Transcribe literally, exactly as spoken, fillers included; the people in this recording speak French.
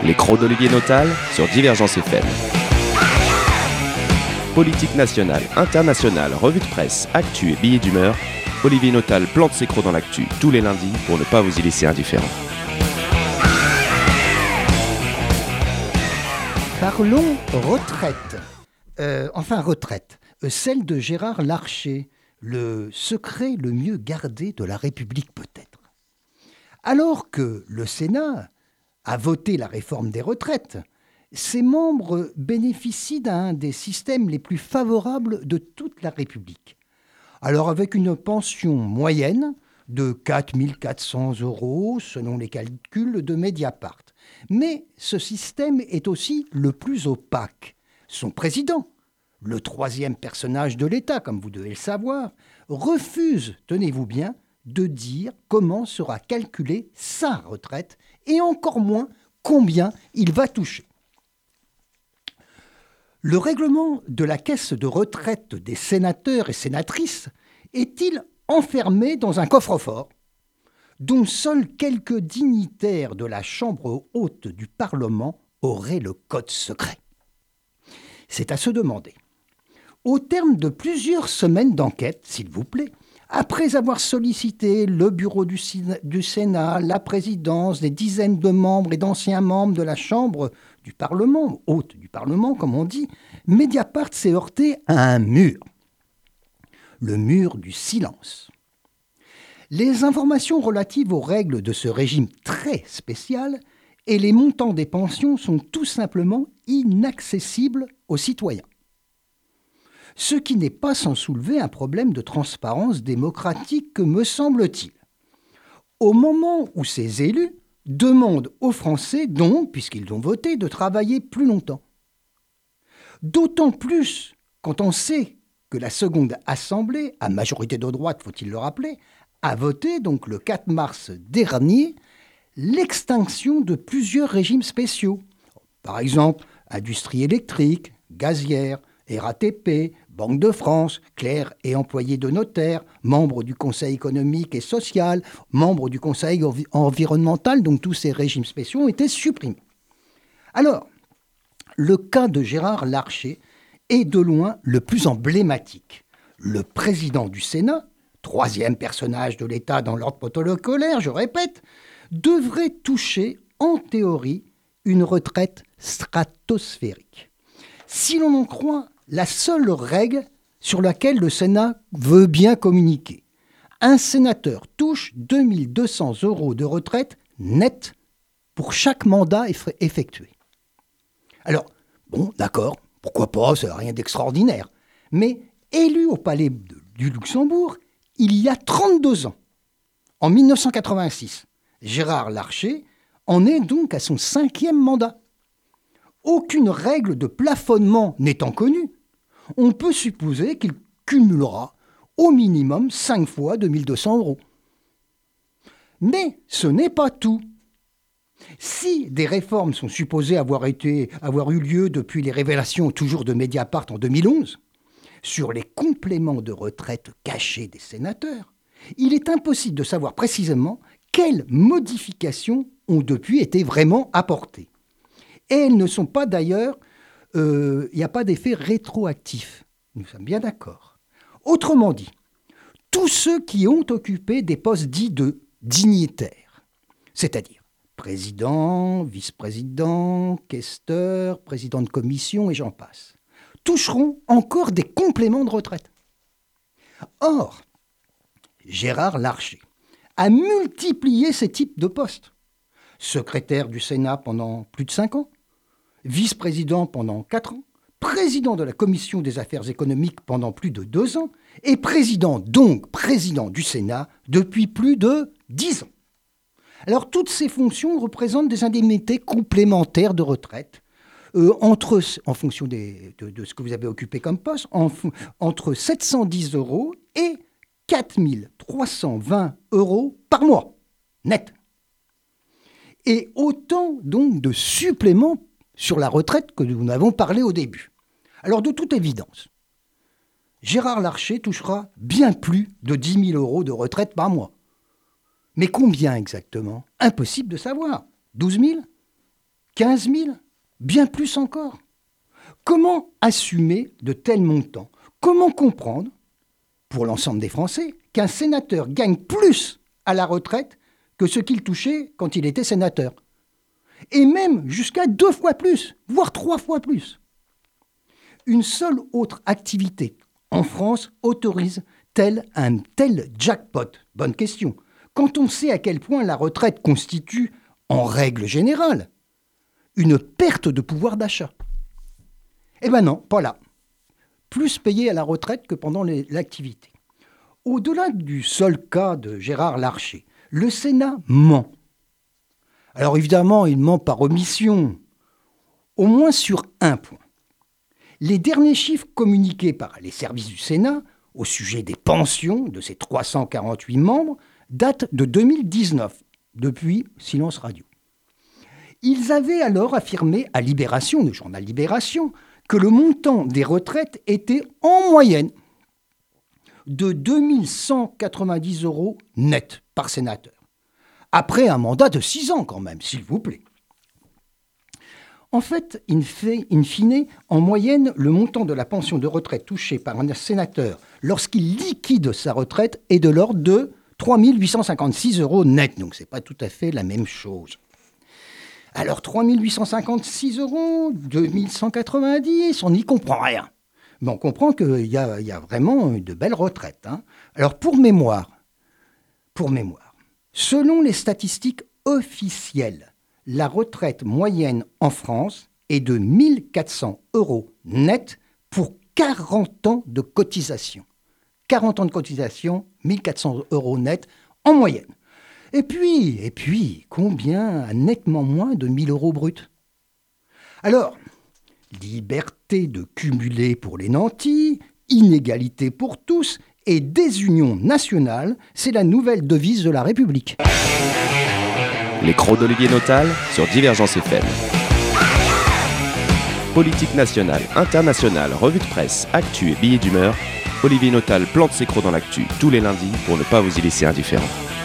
Les crocs d'Olivier Notal sur Divergence F M. Politique nationale, internationale, revue de presse, actu et billets d'humeur, Olivier Notal plante ses crocs dans l'actu tous les lundis pour ne pas vous y laisser indifférent. Parlons retraite. Euh, enfin retraite. Euh, celle de Gérard Larcher, le secret le mieux gardé de la République peut-être. Alors que le Sénat a voté la réforme des retraites, ses membres bénéficient d'un des systèmes les plus favorables de toute la République. Alors avec une pension moyenne de quatre mille quatre cents euros selon les calculs de Mediapart. Mais ce système est aussi le plus opaque. Son président, le troisième personnage de l'État, comme vous devez le savoir, refuse, tenez-vous bien, de dire comment sera calculée sa retraite et encore moins combien il va toucher. Le règlement de la caisse de retraite des sénateurs et sénatrices est-il enfermé dans un coffre-fort dont seuls quelques dignitaires de la Chambre haute du Parlement auraient le code secret? C'est à se demander. Au terme de plusieurs semaines d'enquête, s'il vous plaît, après avoir sollicité le bureau du Sénat, la présidence, des dizaines de membres et d'anciens membres de la Chambre du Parlement, haute du Parlement comme on dit, Mediapart s'est heurté à un mur. Le mur du silence. Les informations relatives aux règles de ce régime très spécial et les montants des pensions sont tout simplement inaccessibles aux citoyens. Ce qui n'est pas sans soulever un problème de transparence démocratique, me semble-t-il. Au moment où ces élus demandent aux Français, donc, puisqu'ils ont voté, de travailler plus longtemps. D'autant plus quand on sait que la seconde assemblée, à majorité de droite, faut-il le rappeler, a voté, donc le quatre mars dernier, l'extinction de plusieurs régimes spéciaux. Par exemple, industrie électrique, gazière, R A T P, Banque de France, clercs et employés de notaires, membres du Conseil économique et social, membres du Conseil envi- environnemental, donc tous ces régimes spéciaux ont été supprimés. Alors, le cas de Gérard Larcher est de loin le plus emblématique. Le président du Sénat, troisième personnage de l'État dans l'ordre protocolaire, je répète, devrait toucher, en théorie, une retraite stratosphérique. Si l'on en croit la seule règle sur laquelle le Sénat veut bien communiquer. Un sénateur touche deux mille deux cents euros de retraite net pour chaque mandat effectué. Alors, bon, d'accord, pourquoi pas, c'est rien d'extraordinaire. Mais élu au Palais du Luxembourg, il y a trente-deux ans, en mille neuf cent quatre-vingt-six, Gérard Larcher en est donc à son cinquième mandat. Aucune règle de plafonnement n'étant connue, on peut supposer qu'il cumulera au minimum cinq fois deux mille deux cents euros. Mais ce n'est pas tout. Si des réformes sont supposées avoir, été, avoir eu lieu depuis les révélations toujours de Mediapart en deux mille onze, sur les compléments de retraite cachés des sénateurs, il est impossible de savoir précisément quelles modifications ont depuis été vraiment apportées. Et elles ne sont pas d'ailleurs, il euh, n'y a pas d'effet rétroactif. Nous sommes bien d'accord. Autrement dit, tous ceux qui ont occupé des postes dits de dignitaires, c'est-à-dire président, vice-président, questeur, président de commission et j'en passe, toucheront encore des compléments de retraite. Or, Gérard Larcher a multiplié ces types de postes. Secrétaire du Sénat pendant plus de cinq ans, vice-président pendant quatre ans, président de la Commission des affaires économiques pendant plus de deux ans et président, donc président du Sénat, depuis plus de dix ans. Alors, toutes ces fonctions représentent des indemnités complémentaires de retraite, euh, entre, en fonction des, de, de ce que vous avez occupé comme poste, en, entre sept cent dix euros et quatre mille trois cent vingt euros par mois, net. Et autant donc de suppléments sur la retraite que nous en avons parlé au début. Alors de toute évidence, Gérard Larcher touchera bien plus de dix mille euros de retraite par mois. Mais combien exactement ? Impossible de savoir. douze mille ? quinze mille? Bien plus encore. Comment assumer de tels montants? Comment comprendre, pour l'ensemble des Français, qu'un sénateur gagne plus à la retraite que ce qu'il touchait quand il était sénateur? Et même jusqu'à deux fois plus, voire trois fois plus. Une seule autre activité en France autorise-t-elle un tel jackpot? Bonne question. Quand on sait à quel point la retraite constitue, en règle générale, une perte de pouvoir d'achat. Eh ben non, pas là. Plus payé à la retraite que pendant les, l'activité. Au-delà du seul cas de Gérard Larcher, le Sénat ment. Alors évidemment, il ment par omission, au moins sur un point. Les derniers chiffres communiqués par les services du Sénat au sujet des pensions de ses trois cent quarante-huit membres datent de deux mille dix-neuf, depuis Silence Radio. Ils avaient alors affirmé à Libération, le journal Libération, que le montant des retraites était en moyenne de deux mille cent quatre-vingt-dix euros net par sénateur. Après un mandat de six ans quand même, s'il vous plaît. En fait, in fine, en moyenne, le montant de la pension de retraite touchée par un sénateur lorsqu'il liquide sa retraite est de l'ordre de trois mille huit cent cinquante-six euros net. Donc, ce n'est pas tout à fait la même chose. Alors, trois mille huit cent cinquante-six euros, deux mille cent quatre-vingt-dix, on n'y comprend rien. Mais on comprend qu'il y a, il y a vraiment de belles retraites. Hein. Alors, pour mémoire, pour mémoire, selon les statistiques officielles, la retraite moyenne en France est de mille quatre cents euros net pour quarante ans de cotisation. quarante ans de cotisation, mille quatre cents euros net en moyenne. Et puis, et puis, combien nettement moins de mille euros bruts? Alors, liberté de cumuler pour les nantis, inégalité pour tous et désunion nationale, c'est la nouvelle devise de la République. Les crocs d'Olivier Notal sur Divergence F M. Politique nationale, internationale, revue de presse, actu et billets d'humeur, Olivier Notal plante ses crocs dans l'actu tous les lundis pour ne pas vous y laisser indifférent.